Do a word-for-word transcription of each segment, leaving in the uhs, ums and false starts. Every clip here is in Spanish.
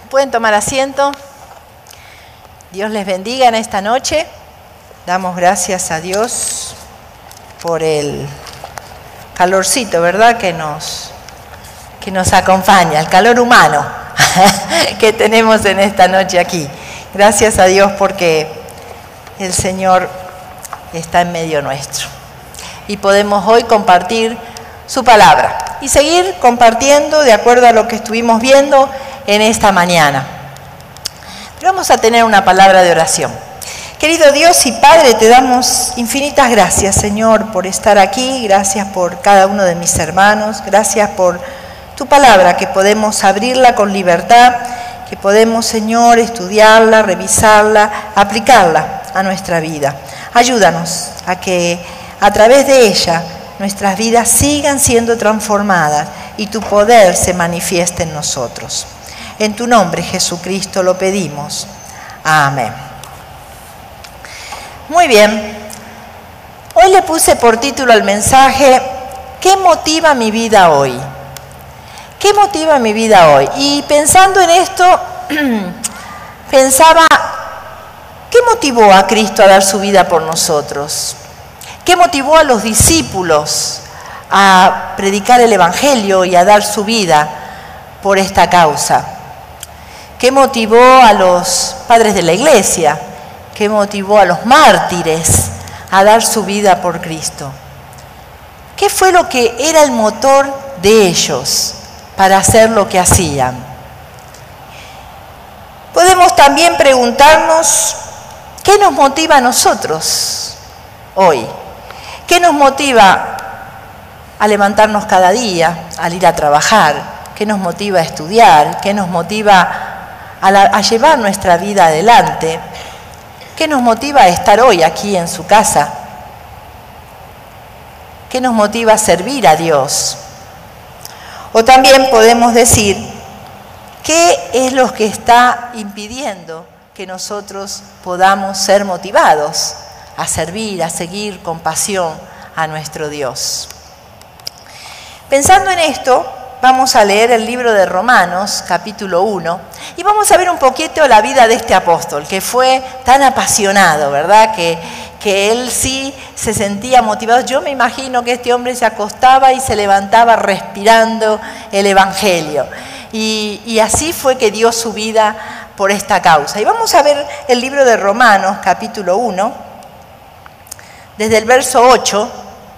Pueden tomar asiento. Dios les bendiga en esta noche. Damos gracias a Dios por el calorcito, ¿verdad? Que nos, que nos acompaña, el calor humano que tenemos en esta noche aquí. Gracias a Dios porque el Señor está en medio nuestro. Y podemos hoy compartir su palabra y seguir compartiendo de acuerdo a lo que estuvimos viendo en esta mañana. Pero vamos a tener una palabra de oración. Querido Dios y Padre, te damos infinitas gracias, Señor, por estar aquí. Gracias por cada uno de mis hermanos. Gracias por tu palabra, que podemos abrirla con libertad, que podemos, Señor, estudiarla, revisarla, aplicarla a nuestra vida. Ayúdanos a que a través de ella nuestras vidas sigan siendo transformadas y tu poder se manifieste en nosotros. En tu nombre, Jesucristo, lo pedimos. Amén. Muy bien. Hoy le puse por título al mensaje, ¿qué motiva mi vida hoy? ¿Qué motiva mi vida hoy? Y pensando en esto, pensaba, ¿qué motivó a Cristo a dar su vida por nosotros? ¿Qué motivó a los discípulos a predicar el Evangelio y a dar su vida por esta causa? ¿Qué motivó a los padres de la iglesia? ¿Qué motivó a los mártires a dar su vida por Cristo? ¿Qué fue lo que era el motor de ellos para hacer lo que hacían? Podemos también preguntarnos, ¿qué nos motiva a nosotros hoy? ¿Qué nos motiva a levantarnos cada día, al ir a trabajar? ¿Qué nos motiva a estudiar? ¿Qué nos motiva a, la, a llevar nuestra vida adelante? ¿Qué nos motiva a estar hoy aquí en su casa? ¿Qué nos motiva a servir a Dios? O también podemos decir, ¿qué es lo que está impidiendo que nosotros podamos ser motivados a servir, a seguir con pasión a nuestro Dios? Pensando en esto, vamos a leer el libro de Romanos, capítulo uno, y vamos a ver un poquito la vida de este apóstol, que fue tan apasionado, ¿verdad? Que, que él sí se sentía motivado. Yo me imagino que este hombre se acostaba y se levantaba respirando el Evangelio. Y, y así fue que dio su vida por esta causa. Y vamos a ver el libro de Romanos, capítulo uno, desde el verso ocho,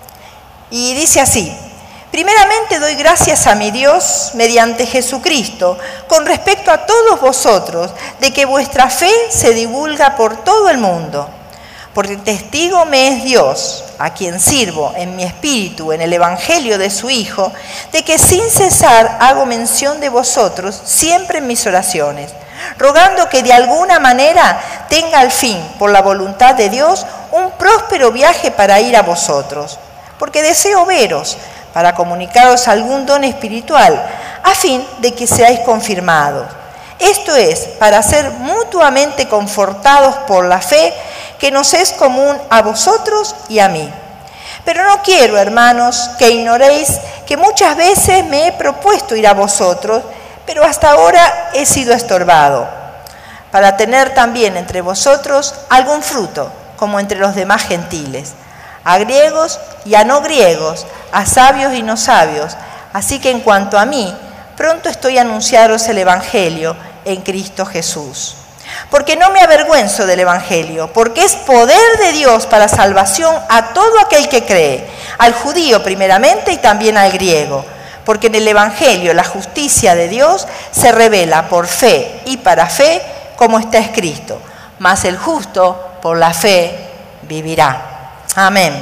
y dice así: primeramente doy gracias a mi Dios mediante Jesucristo con respecto a todos vosotros, de que vuestra fe se divulga por todo el mundo. Porque testigo me es Dios, a quien sirvo en mi espíritu en el Evangelio de su Hijo, de que sin cesar hago mención de vosotros siempre en mis oraciones, rogando que de alguna manera tenga al fin, por la voluntad de Dios, un próspero viaje para ir a vosotros. Porque deseo veros, para comunicaros algún don espiritual, a fin de que seáis confirmados. Esto es, para ser mutuamente confortados por la fe que nos es común a vosotros y a mí. Pero no quiero, hermanos, que ignoréis que muchas veces me he propuesto ir a vosotros, pero hasta ahora he sido estorbado, para tener también entre vosotros algún fruto, como entre los demás gentiles, a griegos y a no griegos, a sabios y no sabios. Así que en cuanto a mí, pronto estoy a anunciaros el Evangelio en Cristo Jesús. Porque no me avergüenzo del Evangelio, porque es poder de Dios para salvación a todo aquel que cree, al judío primeramente y también al griego. Porque en el Evangelio la justicia de Dios se revela por fe y para fe, como está escrito: mas el justo por la fe vivirá. Amén.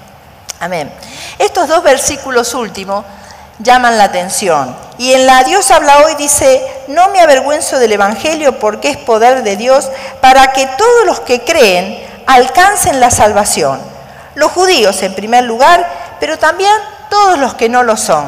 Amén. Estos dos versículos últimos llaman la atención. Y en la Dios habla hoy dice: no me avergüenzo del Evangelio, porque es poder de Dios para que todos los que creen alcancen la salvación. Los judíos en primer lugar, pero también todos los que no lo son.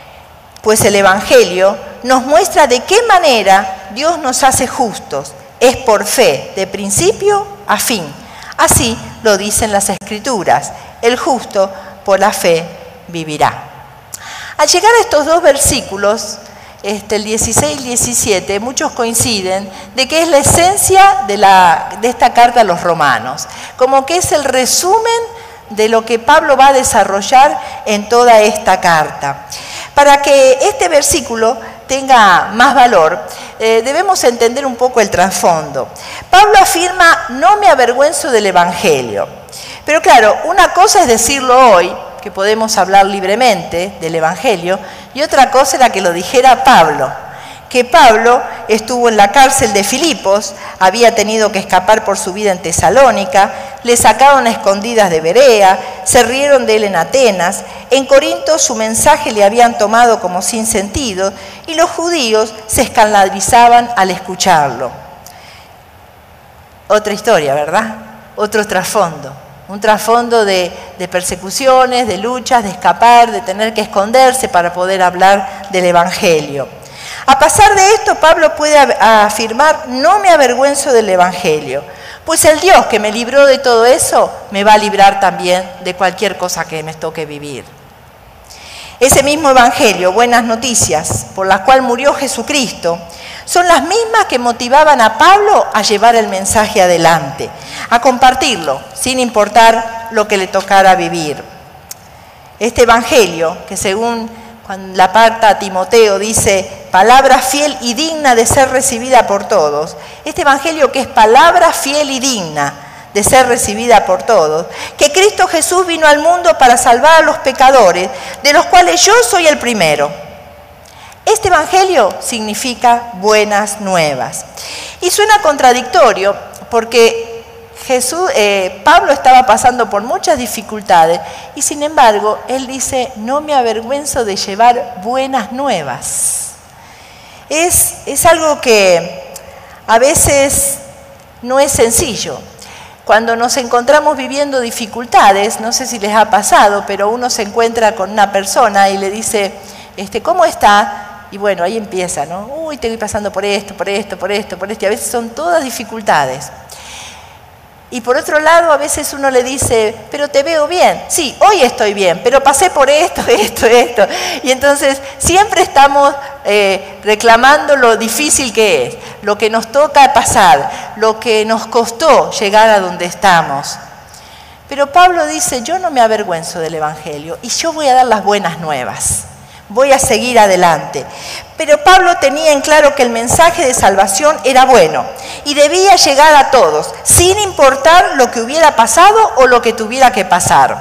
Pues el Evangelio nos muestra de qué manera Dios nos hace justos. Es por fe, de principio a fin. Así lo dicen las Escrituras: el justo por la fe vivirá. Al llegar a estos dos versículos, este, el dieciséis y diecisiete, muchos coinciden de que es la esencia de, la, de esta carta a los romanos, como que es el resumen de lo que Pablo va a desarrollar en toda esta carta. Para que este versículo tenga más valor, eh, debemos entender un poco el trasfondo. Pablo afirma, no me avergüenzo del Evangelio. Pero claro, una cosa es decirlo hoy, que podemos hablar libremente del Evangelio, y otra cosa era que lo dijera Pablo. Que Pablo estuvo en la cárcel de Filipos, había tenido que escapar por su vida en Tesalónica, le sacaron a escondidas de Berea, se rieron de él en Atenas, en Corinto su mensaje le habían tomado como sin sentido y los judíos se escandalizaban al escucharlo. Otra historia, ¿verdad? Otro trasfondo, un trasfondo de, de persecuciones, de luchas, de escapar, de tener que esconderse para poder hablar del Evangelio. A pesar de esto, Pablo puede afirmar, no me avergüenzo del Evangelio, pues el Dios que me libró de todo eso, me va a librar también de cualquier cosa que me toque vivir. Ese mismo Evangelio, buenas noticias, por las cuales murió Jesucristo, son las mismas que motivaban a Pablo a llevar el mensaje adelante, a compartirlo, sin importar lo que le tocara vivir. Este Evangelio, que según cuando la carta a Timoteo dice, palabra fiel y digna de ser recibida por todos. Este Evangelio que es palabra fiel y digna de ser recibida por todos. Que Cristo Jesús vino al mundo para salvar a los pecadores, de los cuales yo soy el primero. Este Evangelio significa buenas nuevas. Y suena contradictorio porque Jesús, eh, Pablo estaba pasando por muchas dificultades y sin embargo, él dice, no me avergüenzo de llevar buenas nuevas. Es, es algo que a veces no es sencillo. Cuando nos encontramos viviendo dificultades, no sé si les ha pasado, pero uno se encuentra con una persona y le dice, este, ¿cómo está? Y bueno, ahí empieza, ¿no? Uy, estoy pasando por esto, por esto, por esto, por esto. Y a veces son todas dificultades. Y por otro lado, a veces uno le dice, pero te veo bien. Sí, hoy estoy bien, pero pasé por esto, esto, esto. Y entonces siempre estamos eh, reclamando lo difícil que es, lo que nos toca pasar, lo que nos costó llegar a donde estamos. Pero Pablo dice, yo no me avergüenzo del Evangelio y yo voy a dar las buenas nuevas. Voy a seguir adelante. Pero Pablo tenía en claro que el mensaje de salvación era bueno y debía llegar a todos, sin importar lo que hubiera pasado o lo que tuviera que pasar.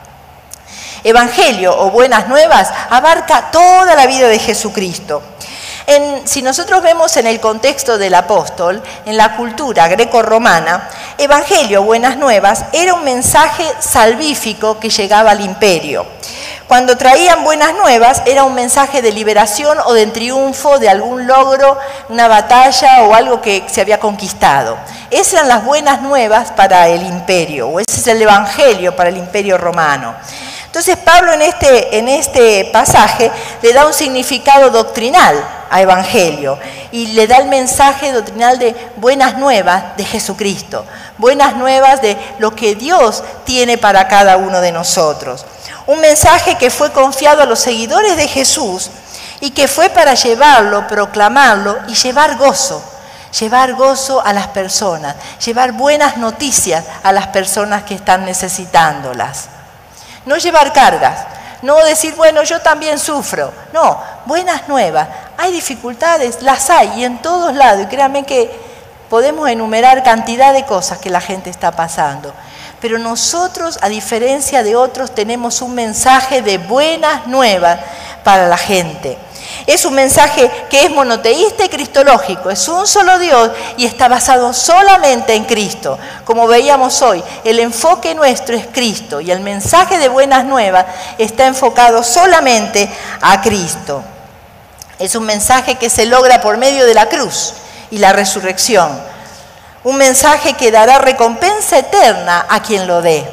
Evangelio o buenas nuevas abarca toda la vida de Jesucristo. En, si nosotros vemos en el contexto del apóstol, en la cultura greco-romana, Evangelio, buenas nuevas, era un mensaje salvífico que llegaba al imperio. Cuando traían buenas nuevas, era un mensaje de liberación o de triunfo, de algún logro, una batalla o algo que se había conquistado. Esas eran las buenas nuevas para el imperio, o ese es el Evangelio para el imperio romano. Entonces Pablo en este, en este pasaje le da un significado doctrinal a Evangelio y le da el mensaje doctrinal de buenas nuevas de Jesucristo, buenas nuevas de lo que Dios tiene para cada uno de nosotros. Un mensaje que fue confiado a los seguidores de Jesús y que fue para llevarlo, proclamarlo y llevar gozo, llevar gozo a las personas, llevar buenas noticias a las personas que están necesitándolas. No llevar cargas, no decir, bueno, yo también sufro. No, buenas nuevas. Hay dificultades, las hay y en todos lados. Y créanme que podemos enumerar cantidad de cosas que la gente está pasando. Pero nosotros, a diferencia de otros, tenemos un mensaje de buenas nuevas para la gente. Es un mensaje que es monoteísta y cristológico, es un solo Dios y está basado solamente en Cristo. Como veíamos hoy, el enfoque nuestro es Cristo y el mensaje de buenas nuevas está enfocado solamente a Cristo. Es un mensaje que se logra por medio de la cruz y la resurrección. Un mensaje que dará recompensa eterna a quien lo dé.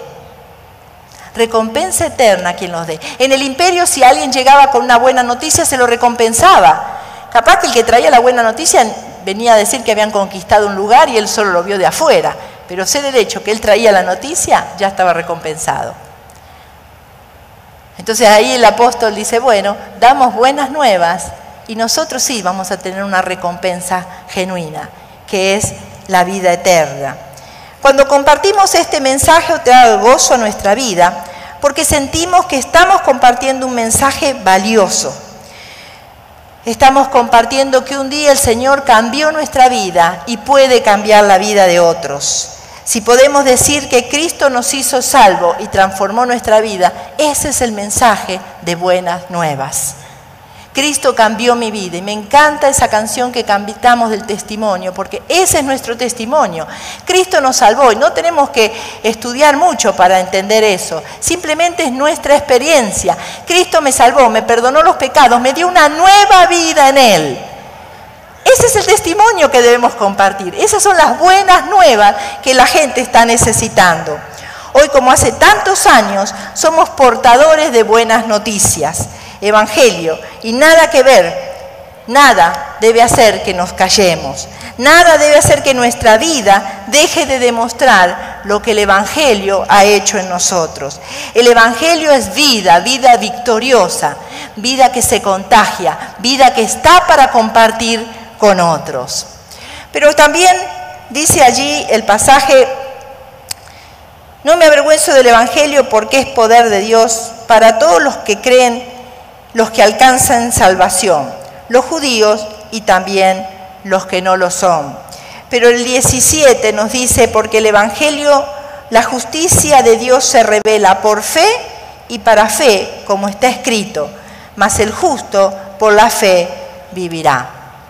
Recompensa eterna a quien los dé. En el imperio, si alguien llegaba con una buena noticia, se lo recompensaba. Capaz que el que traía la buena noticia venía a decir que habían conquistado un lugar y él solo lo vio de afuera. Pero sé del hecho que él traía la noticia, ya estaba recompensado. Entonces ahí el apóstol dice, bueno, damos buenas nuevas y nosotros sí vamos a tener una recompensa genuina, que es la vida eterna. Cuando compartimos este mensaje trae gozo a nuestra vida, porque sentimos que estamos compartiendo un mensaje valioso. Estamos compartiendo que un día el Señor cambió nuestra vida y puede cambiar la vida de otros. Si podemos decir que Cristo nos hizo salvo y transformó nuestra vida, ese es el mensaje de buenas nuevas. Cristo cambió mi vida y me encanta esa canción que cantamos del testimonio, porque ese es nuestro testimonio. Cristo nos salvó y no tenemos que estudiar mucho para entender eso, simplemente es nuestra experiencia. Cristo me salvó, me perdonó los pecados, me dio una nueva vida en Él. Ese es el testimonio que debemos compartir. Esas son las buenas nuevas que la gente está necesitando. Hoy, como hace tantos años, somos portadores de buenas noticias. Evangelio, y nada que ver, nada debe hacer que nos callemos, nada debe hacer que nuestra vida deje de demostrar lo que el Evangelio ha hecho en nosotros. El Evangelio es vida, vida victoriosa, vida que se contagia, vida que está para compartir con otros. Pero también dice allí el pasaje: no me avergüenzo del Evangelio porque es poder de Dios para todos los que creen, los que alcanzan salvación, los judíos y también los que no lo son. Pero el diecisiete nos dice: porque el Evangelio, la justicia de Dios se revela por fe y para fe, como está escrito, mas el justo por la fe vivirá.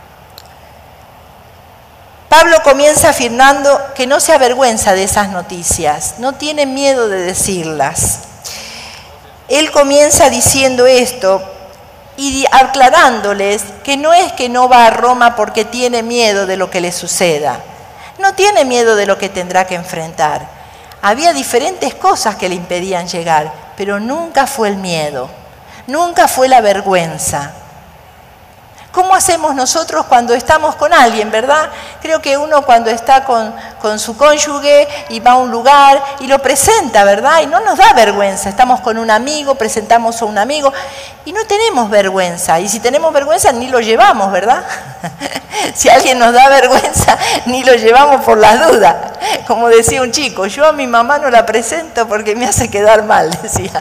Pablo comienza afirmando que no se avergüenza de esas noticias, no tiene miedo de decirlas. Él comienza diciendo esto y aclarándoles que no es que no va a Roma porque tiene miedo de lo que le suceda. No tiene miedo de lo que tendrá que enfrentar. Había diferentes cosas que le impedían llegar, pero nunca fue el miedo, nunca fue la vergüenza. ¿Cómo hacemos nosotros cuando estamos con alguien, verdad? Creo que uno cuando está con, con su cónyuge y va a un lugar y lo presenta, ¿verdad? Y no nos da vergüenza. Estamos con un amigo, presentamos a un amigo y no tenemos vergüenza. Y si tenemos vergüenza, ni lo llevamos, ¿verdad? Si alguien nos da vergüenza, ni lo llevamos por las dudas. Como decía un chico, yo a mi mamá no la presento porque me hace quedar mal, decía.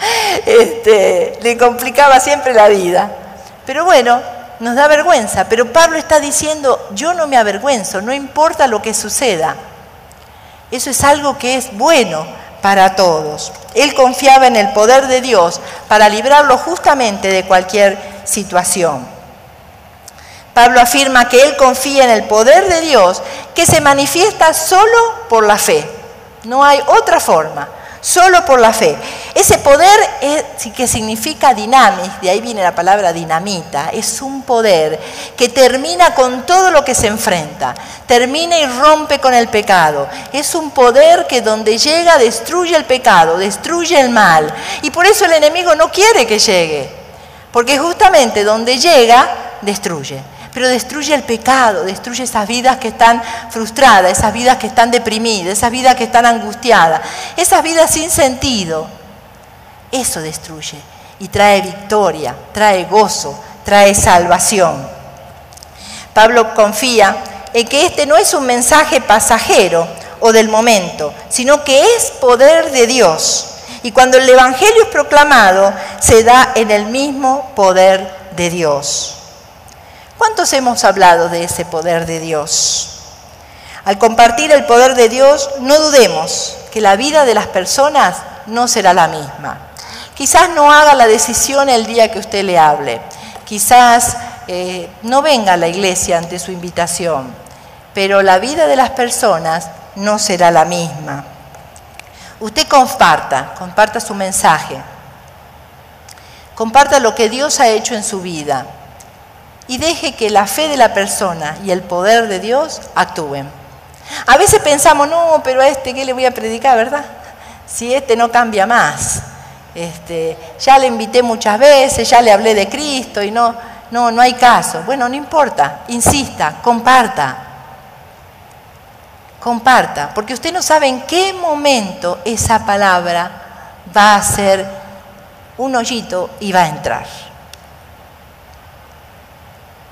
Este, le complicaba siempre la vida. Pero bueno, nos da vergüenza, pero Pablo está diciendo: yo no me avergüenzo, no importa lo que suceda. Eso es algo que es bueno para todos. Él confiaba en el poder de Dios para librarlo justamente de cualquier situación. Pablo afirma que él confía en el poder de Dios que se manifiesta solo por la fe. No hay otra forma. Solo por la fe. Ese poder es, que significa dinamis, de ahí viene la palabra dinamita, es un poder que termina con todo lo que se enfrenta, termina y rompe con el pecado. Es un poder que donde llega destruye el pecado, destruye el mal. Y por eso el enemigo no quiere que llegue, porque justamente donde llega, destruye. Pero destruye el pecado, destruye esas vidas que están frustradas, esas vidas que están deprimidas, esas vidas que están angustiadas, esas vidas sin sentido. Eso destruye y trae victoria, trae gozo, trae salvación. Pablo confía en que este no es un mensaje pasajero o del momento, sino que es poder de Dios. Y cuando el Evangelio es proclamado, se da en el mismo poder de Dios. ¿Cuántos hemos hablado de ese poder de Dios? Al compartir el poder de Dios, no dudemos que la vida de las personas no será la misma. Quizás no haga la decisión el día que usted le hable. Quizás eh, no venga a la iglesia ante su invitación. Pero la vida de las personas no será la misma. Usted comparta, comparta su mensaje. Comparta lo que Dios ha hecho en su vida. Y deje que la fe de la persona y el poder de Dios actúen. A veces pensamos, no, pero a este, ¿qué le voy a predicar, verdad? Si este no cambia más. Este, ya le invité muchas veces, ya le hablé de Cristo y no, no, no hay caso. Bueno, no importa, insista, comparta. Comparta, porque usted no sabe en qué momento esa palabra va a ser un hoyito y va a entrar.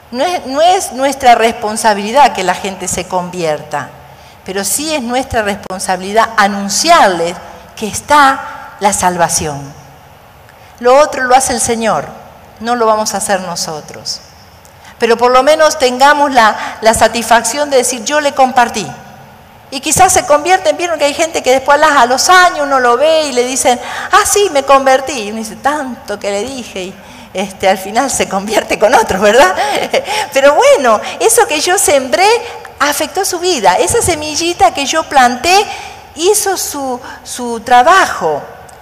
No es, no es nuestra responsabilidad que la gente se convierta, pero sí es nuestra responsabilidad anunciarles que está la salvación. Lo otro lo hace el Señor, no lo vamos a hacer nosotros. Pero por lo menos tengamos la, la satisfacción de decir, yo le compartí. Y quizás se convierten, vieron que hay gente que después a los años uno lo ve y le dicen, ah, sí, me convertí. Y uno dice, tanto que le dije, y este, al final se convierte con otros, ¿verdad? Pero bueno, eso que yo sembré afectó su vida. Esa semillita que yo planté hizo su, su trabajo.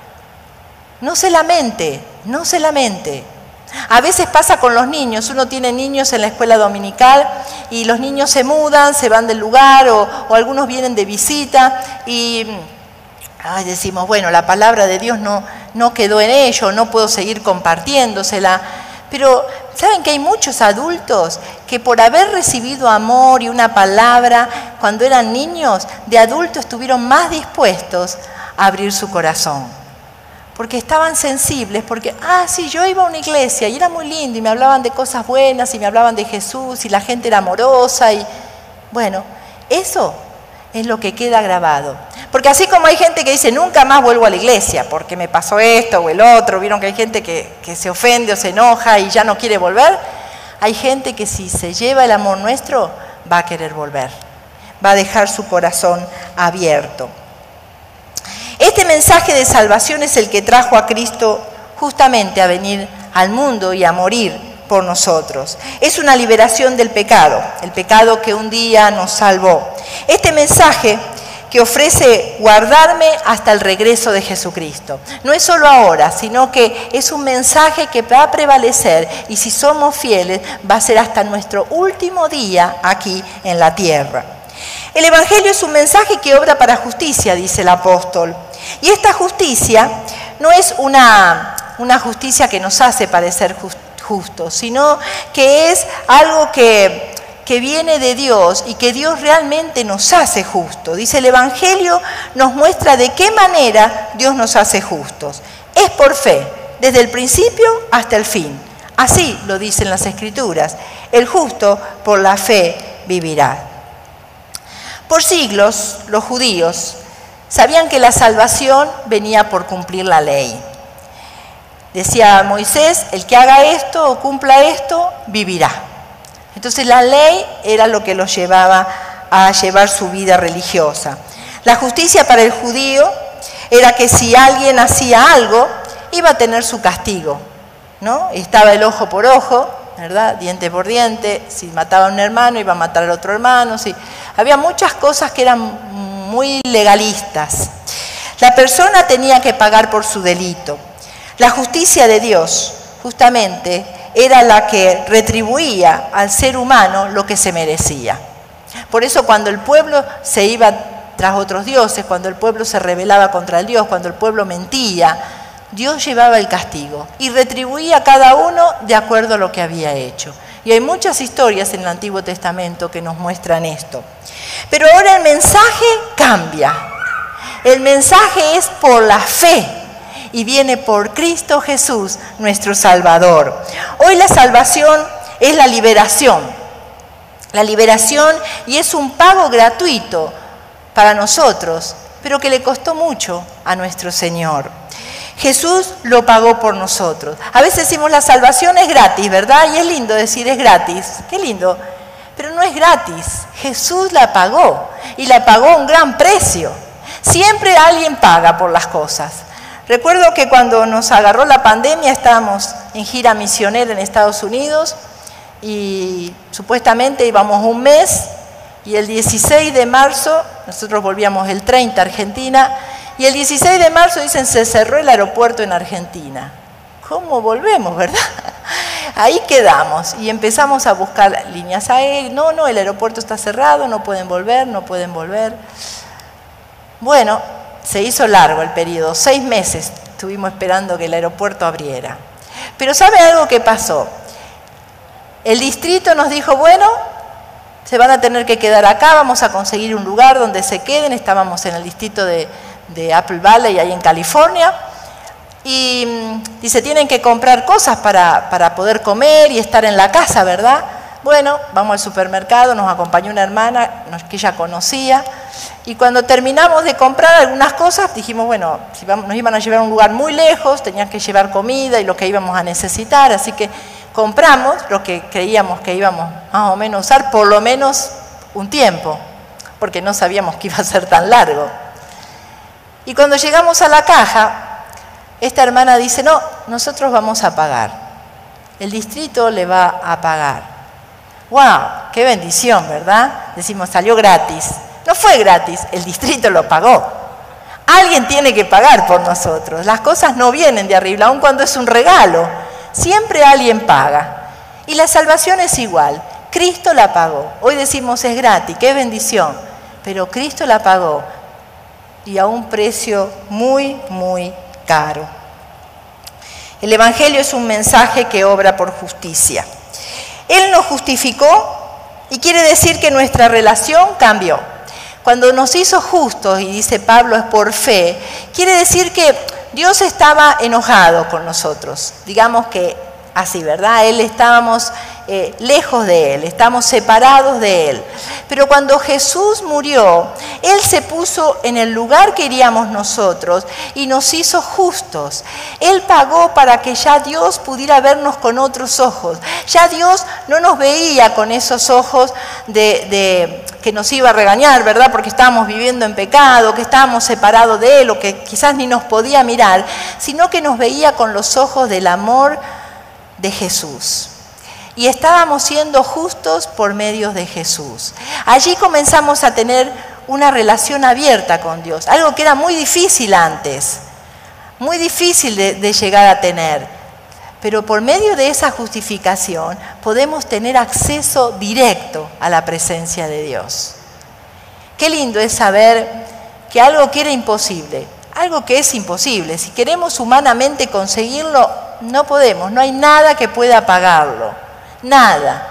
No se lamente, no se lamente. A veces pasa con los niños, uno tiene niños en la escuela dominical y los niños se mudan, se van del lugar o, o algunos vienen de visita y ay, decimos, bueno, la palabra de Dios no, no quedó en ello, no puedo seguir compartiéndosela. Pero ¿saben que hay muchos adultos que por haber recibido amor y una palabra cuando eran niños, de adultos estuvieron más dispuestos a abrir su corazón? Porque estaban sensibles, porque, ah, sí, yo iba a una iglesia y era muy lindo y me hablaban de cosas buenas y me hablaban de Jesús y la gente era amorosa y, bueno, eso es lo que queda grabado. Porque así como hay gente que dice, nunca más vuelvo a la iglesia porque me pasó esto o el otro, vieron que hay gente que, que se ofende o se enoja y ya no quiere volver, hay gente que si se lleva el amor nuestro va a querer volver, va a dejar su corazón abierto. Este mensaje de salvación es el que trajo a Cristo justamente a venir al mundo y a morir por nosotros. Es una liberación del pecado, el pecado que un día nos salvó. Este mensaje que ofrece guardarme hasta el regreso de Jesucristo. No es solo ahora, sino que es un mensaje que va a prevalecer y si somos fieles va a ser hasta nuestro último día aquí en la tierra. El Evangelio es un mensaje que obra para justicia, dice el apóstol. Y esta justicia no es una, una justicia que nos hace parecer just, justos, sino que es algo que, que viene de Dios y que Dios realmente nos hace justos. Dice el Evangelio, nos muestra de qué manera Dios nos hace justos. Es por fe, desde el principio hasta el fin. Así lo dicen las Escrituras. El justo por la fe vivirá. Por siglos, los judíos sabían que la salvación venía por cumplir la ley. Decía Moisés, el que haga esto o cumpla esto, vivirá. Entonces la ley era lo que los llevaba a llevar su vida religiosa. La justicia para el judío era que si alguien hacía algo, iba a tener su castigo, ¿no? Estaba el ojo por ojo, ¿verdad? Diente por diente. Si mataba a un hermano, iba a matar al otro hermano. Si... Había muchas cosas que eran muy legalistas. La persona tenía que pagar por su delito. La justicia de Dios, justamente, era la que retribuía al ser humano lo que se merecía. Por eso cuando el pueblo se iba tras otros dioses, cuando el pueblo se rebelaba contra el Dios, cuando el pueblo mentía, Dios llevaba el castigo y retribuía a cada uno de acuerdo a lo que había hecho. Y hay muchas historias en el Antiguo Testamento que nos muestran esto. Pero ahora el mensaje cambia. El mensaje es por la fe y viene por Cristo Jesús, nuestro Salvador. Hoy la salvación es la liberación. La liberación y es un pago gratuito para nosotros, pero que le costó mucho a nuestro Señor. Jesús lo pagó por nosotros. A veces decimos la salvación es gratis, ¿verdad? Y es lindo decir es gratis. Qué lindo. Pero no es gratis. Jesús la pagó y la pagó a un gran precio. Siempre alguien paga por las cosas. Recuerdo que cuando nos agarró la pandemia estábamos en gira misionera en Estados Unidos y supuestamente íbamos un mes y el dieciséis de marzo, nosotros volvíamos el treinta a Argentina, y el dieciséis de marzo dicen se cerró el aeropuerto en Argentina. ¿Cómo volvemos, verdad? Ahí quedamos y empezamos a buscar líneas aéreas. No, no, el aeropuerto está cerrado, no pueden volver, no pueden volver. Bueno, se hizo largo el periodo, seis meses estuvimos esperando que el aeropuerto abriera. Pero ¿sabe algo que pasó? El distrito nos dijo, bueno, se van a tener que quedar acá, vamos a conseguir un lugar donde se queden. Estábamos en el distrito de, de Apple Valley, ahí en California. Y dice, tienen que comprar cosas para, para poder comer y estar en la casa, ¿verdad? bueno, vamos al supermercado, nos acompañó una hermana que ella conocía, y cuando terminamos de comprar algunas cosas, dijimos, bueno, si vamos, nos iban a llevar a un lugar muy lejos, tenían que llevar comida y lo que íbamos a necesitar, así que compramos lo que creíamos que íbamos más o menos a usar, por lo menos un tiempo, porque no sabíamos que iba a ser tan largo. Y cuando llegamos a la caja, esta hermana dice, no, nosotros vamos a pagar, el distrito le va a pagar. ¡Wow! ¡Qué bendición!, ¿verdad? Decimos, salió gratis. No fue gratis, el distrito lo pagó. Alguien tiene que pagar por nosotros. Las cosas no vienen de arriba, aun cuando es un regalo. Siempre alguien paga. Y la salvación es igual. Cristo la pagó. Hoy decimos, es gratis, qué bendición. Pero Cristo la pagó. Y a un precio muy, muy caro. El Evangelio es un mensaje que obra por justicia. Él nos justificó y quiere decir que nuestra relación cambió. Cuando nos hizo justos, y dice Pablo, es por fe, quiere decir que Dios estaba enojado con nosotros. Digamos que así, ¿verdad? Él estábamos eh, lejos de Él, estamos separados de Él. Pero cuando Jesús murió, Él se puso en el lugar que iríamos nosotros y nos hizo justos. Él pagó para que ya Dios pudiera vernos con otros ojos. Ya Dios no nos veía con esos ojos de, de que nos iba a regañar, ¿verdad? Porque estábamos viviendo en pecado, que estábamos separados de Él o que quizás ni nos podía mirar, sino que nos veía con los ojos del amor de Jesús. Y estábamos siendo justos por medio de Jesús. Allí comenzamos a tener una relación abierta con Dios, algo que era muy difícil antes, muy difícil de, de llegar a tener. Pero por medio de esa justificación podemos tener acceso directo a la presencia de Dios. Qué lindo es saber que algo que era imposible, algo que es imposible, si queremos humanamente conseguirlo, no podemos, no hay nada que pueda pagarlo. Nada.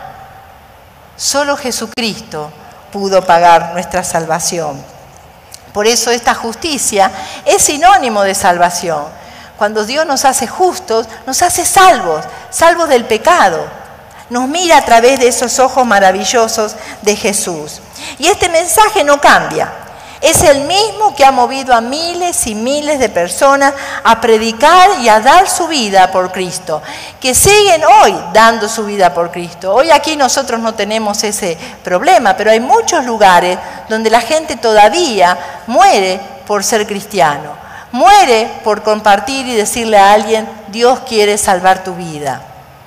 Solo Jesucristo pudo pagar nuestra salvación. Por eso esta justicia es sinónimo de salvación. Cuando Dios nos hace justos, nos hace salvos, salvos del pecado. Nos mira a través de esos ojos maravillosos de Jesús. Y este mensaje no cambia. Es el mismo que ha movido a miles y miles de personas a predicar y a dar su vida por Cristo, que siguen hoy dando su vida por Cristo. Hoy aquí nosotros no tenemos ese problema, pero hay muchos lugares donde la gente todavía muere por ser cristiano, muere por compartir y decirle a alguien, Dios quiere salvar tu vida.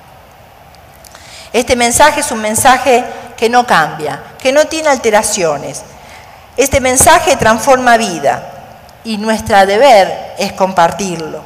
Este mensaje es un mensaje que no cambia, que no tiene alteraciones. Este mensaje transforma vida y nuestro deber es compartirlo.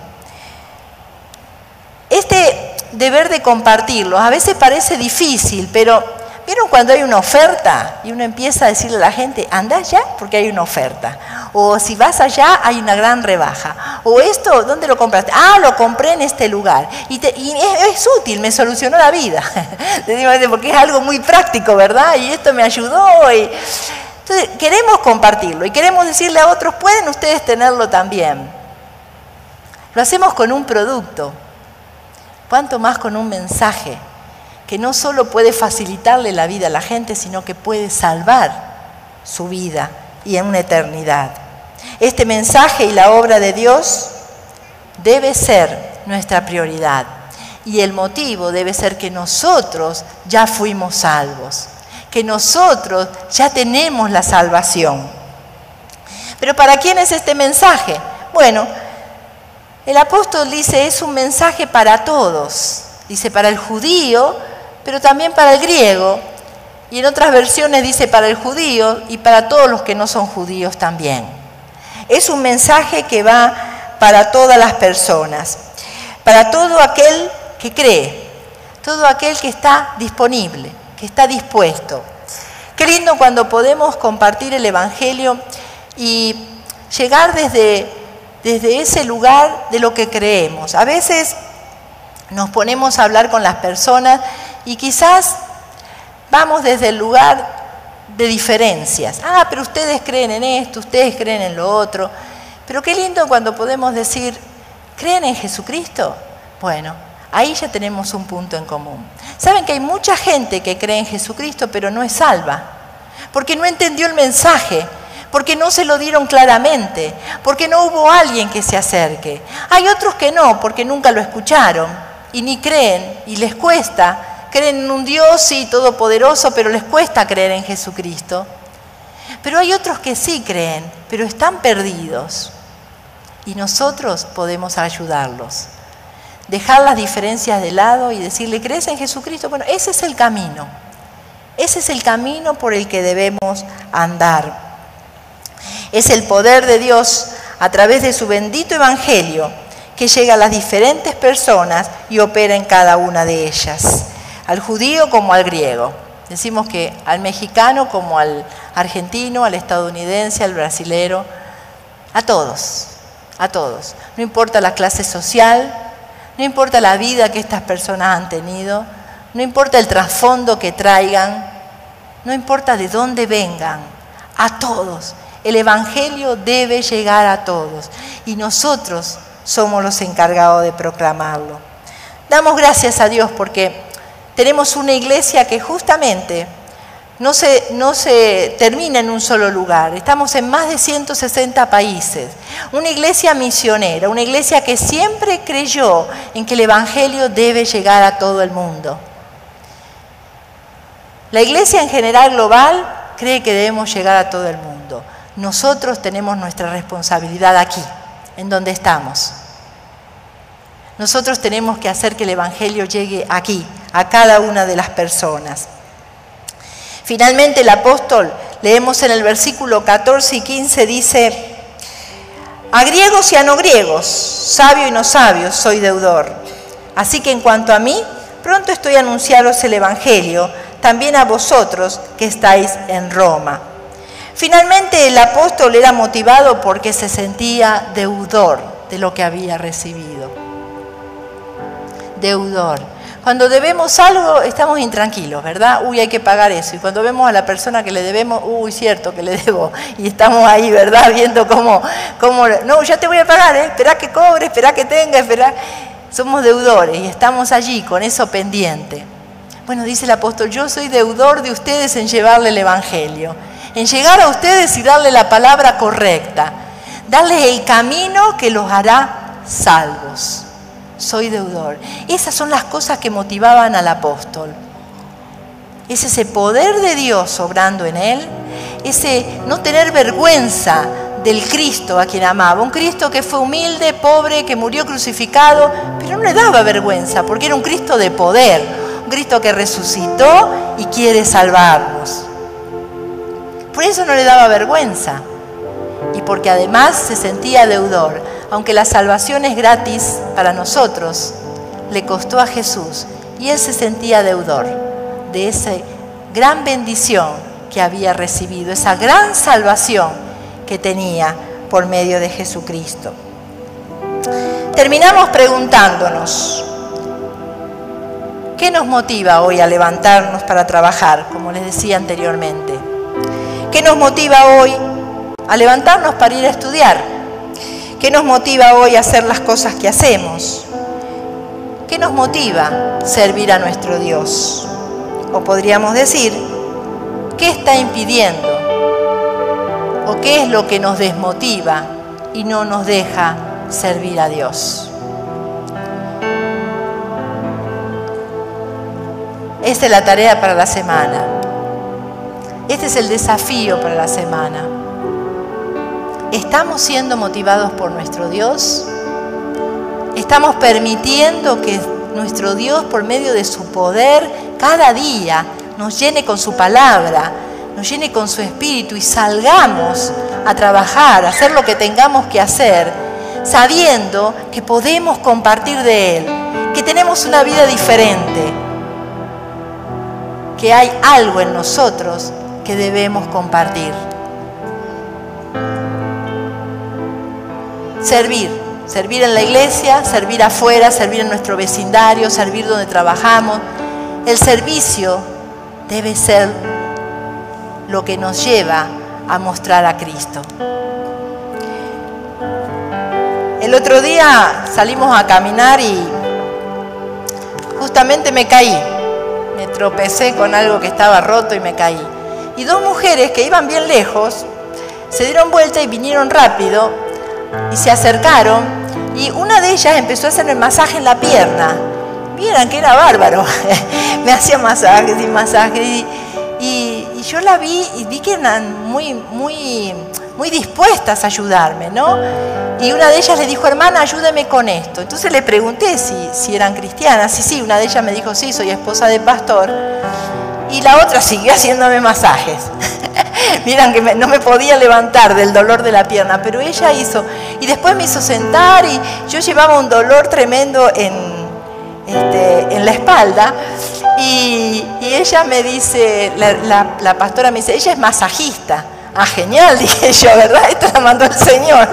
Este deber de compartirlo a veces parece difícil, pero ¿vieron cuando hay una oferta y uno empieza a decirle a la gente, anda allá porque hay una oferta? O si vas allá hay una gran rebaja. O esto, ¿dónde lo compraste? Ah, lo compré en este lugar. Y, te, y es, es útil, me solucionó la vida. Porque es algo muy práctico, ¿verdad? Y esto me ayudó y... Entonces, queremos compartirlo y queremos decirle a otros, pueden ustedes tenerlo también. Lo hacemos con un producto, cuanto más con un mensaje, que no solo puede facilitarle la vida a la gente, sino que puede salvar su vida y en una eternidad. Este mensaje y la obra de Dios debe ser nuestra prioridad. Y el motivo debe ser que nosotros ya fuimos salvos, que nosotros ya tenemos la salvación. ¿Pero para quién es este mensaje? Bueno, el apóstol dice, es un mensaje para todos. Dice para el judío, pero también para el griego. Y en otras versiones dice para el judío y para todos los que no son judíos también. Es un mensaje que va para todas las personas, para todo aquel que cree, todo aquel que está disponible, que está dispuesto. Qué lindo cuando podemos compartir el Evangelio y llegar desde, desde ese lugar de lo que creemos. A veces nos ponemos a hablar con las personas y quizás vamos desde el lugar de diferencias. Ah, pero ustedes creen en esto, ustedes creen en lo otro. Pero qué lindo cuando podemos decir, ¿creen en Jesucristo? Bueno, Ahí ya tenemos un punto en común. Saben que hay mucha gente que cree en Jesucristo, pero no es salva, porque no entendió el mensaje, porque no se lo dieron claramente, porque no hubo alguien que se acerque. Hay otros que no, porque nunca lo escucharon y ni creen, y les cuesta. Creen en un Dios, sí, todopoderoso, pero les cuesta creer en Jesucristo. Pero hay otros que sí creen, pero están perdidos. Y nosotros podemos ayudarlos. Dejar las diferencias de lado y decirle, ¿crees en Jesucristo? Bueno, ese es el camino. Ese es el camino por el que debemos andar. Es el poder de Dios a través de su bendito evangelio que llega a las diferentes personas y opera en cada una de ellas. Al judío como al griego. Decimos que al mexicano como al argentino, al estadounidense, al brasilero, a todos, a todos. No importa la clase social, no importa la vida que estas personas han tenido, no importa el trasfondo que traigan, no importa de dónde vengan, a todos. El evangelio debe llegar a todos y nosotros somos los encargados de proclamarlo. Damos gracias a Dios porque tenemos una iglesia que justamente no se, no se termina en un solo lugar. Estamos en más de ciento sesenta países. Una iglesia misionera, una iglesia que siempre creyó en que el evangelio debe llegar a todo el mundo. La iglesia en general global cree que debemos llegar a todo el mundo. Nosotros tenemos nuestra responsabilidad aquí, en donde estamos. Nosotros tenemos que hacer que el evangelio llegue aquí, a cada una de las personas. Finalmente el apóstol, leemos en el versículo catorce y quince, dice, a griegos y a no griegos, sabio y no sabio, soy deudor. Así que en cuanto a mí, pronto estoy a anunciaros el evangelio, también a vosotros que estáis en Roma. Finalmente el apóstol era motivado porque se sentía deudor de lo que había recibido. Deudor. Cuando debemos algo, estamos intranquilos, ¿verdad? Uy, hay que pagar eso. Y cuando vemos a la persona que le debemos, uy, cierto que le debo. Y estamos ahí, ¿verdad? Viendo cómo, cómo no, ya te voy a pagar, ¿eh? Esperá que cobre, esperá que tenga, esperá. Somos deudores y estamos allí con eso pendiente. Bueno, dice el apóstol, yo soy deudor de ustedes en llevarle el evangelio. En llegar a ustedes y darle la palabra correcta. Darles el camino que los hará salvos. Soy deudor. Esas son las cosas que motivaban al apóstol. Es ese poder de Dios obrando en él, ese no tener vergüenza del Cristo a quien amaba. Un Cristo que fue humilde, pobre, que murió crucificado, pero no le daba vergüenza porque era un Cristo de poder, un Cristo que resucitó y quiere salvarnos. Por eso no le daba vergüenza y porque además se sentía deudor. Aunque la salvación es gratis para nosotros, le costó a Jesús y él se sentía deudor de esa gran bendición que había recibido, esa gran salvación que tenía por medio de Jesucristo. Terminamos preguntándonos, ¿qué nos motiva hoy a levantarnos para trabajar, como les decía anteriormente? ¿Qué nos motiva hoy a levantarnos para ir a estudiar? ¿Qué nos motiva hoy a hacer las cosas que hacemos? ¿Qué nos motiva servir a nuestro Dios? O podríamos decir, ¿qué está impidiendo? ¿O qué es lo que nos desmotiva y no nos deja servir a Dios? Esta es la tarea para la semana. Este es el desafío para la semana. ¿Estamos siendo motivados por nuestro Dios? ¿Estamos permitiendo que nuestro Dios, por medio de su poder, cada día nos llene con su palabra, nos llene con su espíritu y salgamos a trabajar, a hacer lo que tengamos que hacer, sabiendo que podemos compartir de Él, que tenemos una vida diferente, que hay algo en nosotros que debemos compartir? Servir, servir en la iglesia, servir afuera, servir en nuestro vecindario, servir donde trabajamos. El servicio debe ser lo que nos lleva a mostrar a Cristo. El otro día salimos a caminar y justamente me caí. Me tropecé con algo que estaba roto y me caí. Y dos mujeres que iban bien lejos se dieron vuelta y vinieron rápido y se acercaron. Y una de ellas empezó a hacerme masaje en la pierna. Vieran que era bárbaro. Me hacía masajes y masajes. Y, y, y yo la vi y vi que eran muy, muy, muy dispuestas a ayudarme, ¿no? Y una de ellas le dijo, hermana, ayúdeme con esto. Entonces le pregunté si, si eran cristianas. Sí, sí, una de ellas me dijo, sí, soy esposa de pastor. Y la otra siguió haciéndome masajes. Miran que me, no me podía levantar del dolor de la pierna, pero ella hizo. Y después me hizo sentar y yo llevaba un dolor tremendo en, este, en la espalda. Y, y ella me dice, la, la, la pastora me dice, ella es masajista. Ah, genial, dije yo, ¿verdad? Esto la mandó el Señor.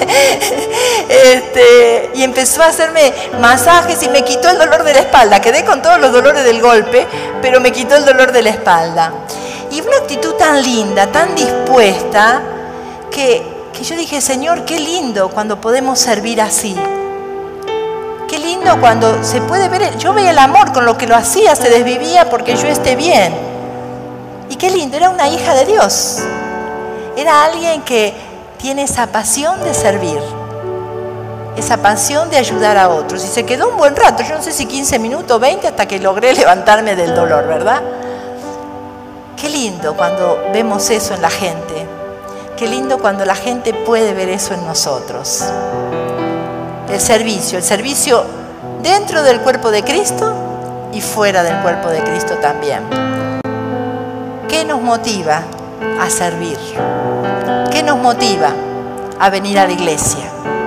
Este, y empezó a hacerme masajes y me quitó el dolor de la espalda. Quedé con todos los dolores del golpe, pero me quitó el dolor de la espalda. Y una actitud tan linda, tan dispuesta, que, que yo dije, Señor, qué lindo cuando podemos servir así. Qué lindo cuando se puede ver, el, yo veía el amor con lo que lo hacía, se desvivía porque yo esté bien. Y qué lindo, era una hija de Dios. Era alguien que tiene esa pasión de servir, esa pasión de ayudar a otros. Y se quedó un buen rato, yo no sé si quince minutos, veinte, hasta que logré levantarme del dolor, ¿verdad? Qué lindo cuando vemos eso en la gente. Qué lindo cuando la gente puede ver eso en nosotros. El servicio, el servicio dentro del cuerpo de Cristo y fuera del cuerpo de Cristo también. ¿Qué nos motiva a servir? ¿Qué nos motiva a venir a la iglesia?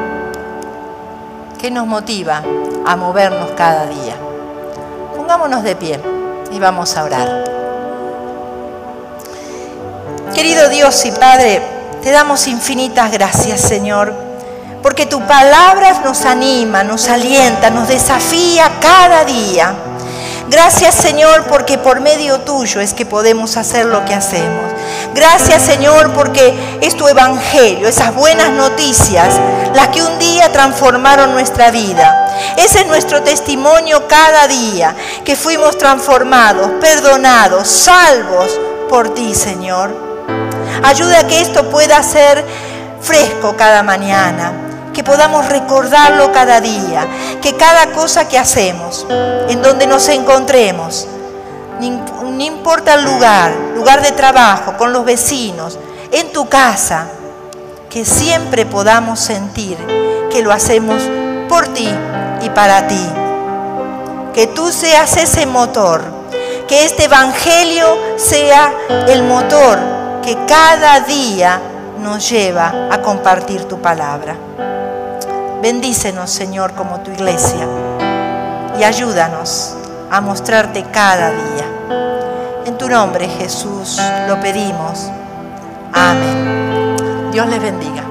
¿Qué nos motiva a movernos cada día? Pongámonos de pie y vamos a orar. Querido Dios y Padre, te damos infinitas gracias, Señor, porque tu palabra nos anima, nos alienta, nos desafía cada día. Gracias, Señor, porque por medio tuyo es que podemos hacer lo que hacemos. Gracias, Señor, porque es tu evangelio, esas buenas noticias, las que un día transformaron nuestra vida. Ese es nuestro testimonio cada día, que fuimos transformados, perdonados, salvos por ti, Señor. Ayuda a que esto pueda ser fresco cada mañana, que podamos recordarlo cada día, que cada cosa que hacemos, en donde nos encontremos, no importa el lugar, lugar de trabajo, con los vecinos, en tu casa, que siempre podamos sentir que lo hacemos por ti y para ti. Que tú seas ese motor, que este evangelio sea el motor que cada día nos lleva a compartir tu palabra. Bendícenos, Señor, como tu iglesia, y ayúdanos a mostrarte cada día. En tu nombre, Jesús, lo pedimos. Amén. Dios les bendiga.